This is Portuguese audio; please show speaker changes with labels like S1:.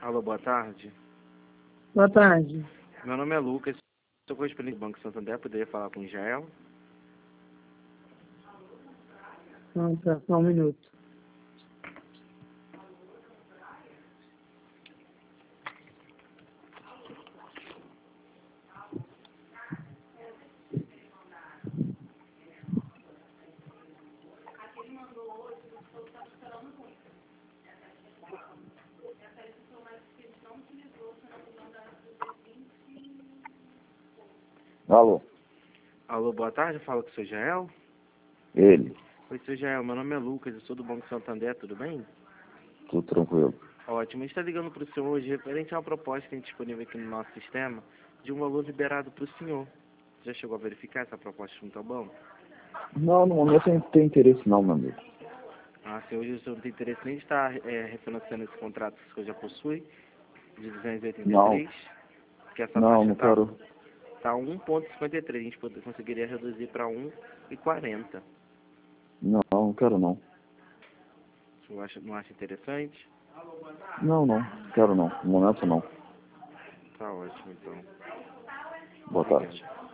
S1: Alô, boa tarde.
S2: Boa tarde.
S1: Meu nome é Lucas, sou correspondente do Banco Santander, poderia falar com o Israel?
S2: Não, tá, só um minuto.
S3: Alô?
S1: Alô, boa tarde, fala com o seu Israel?
S3: Ele?
S1: Oi, seu Israel, meu nome é Lucas, eu sou do Banco Santander, tudo bem?
S3: Tudo tranquilo.
S1: Ótimo, a gente está ligando para o senhor hoje referente a uma proposta que tem disponível aqui no nosso sistema de um valor liberado para o senhor. Já chegou a verificar essa proposta junto ao banco?
S3: Não, no momento eu não tenho interesse não, meu amigo.
S1: Ah, se hoje o senhor não tem interesse nem de estar refinanciando esse contrato que o senhor já possui, de
S3: Não,
S1: 283, que essa
S3: não,
S1: taxa
S3: não quero.
S1: tá 1,53, a gente conseguiria reduzir para 1,40.
S3: Não quero não.
S1: O senhor não acha interessante?
S3: Não quero não. No momento não.
S1: Tá ótimo, então.
S3: Boa
S1: Obrigado.
S3: tarde.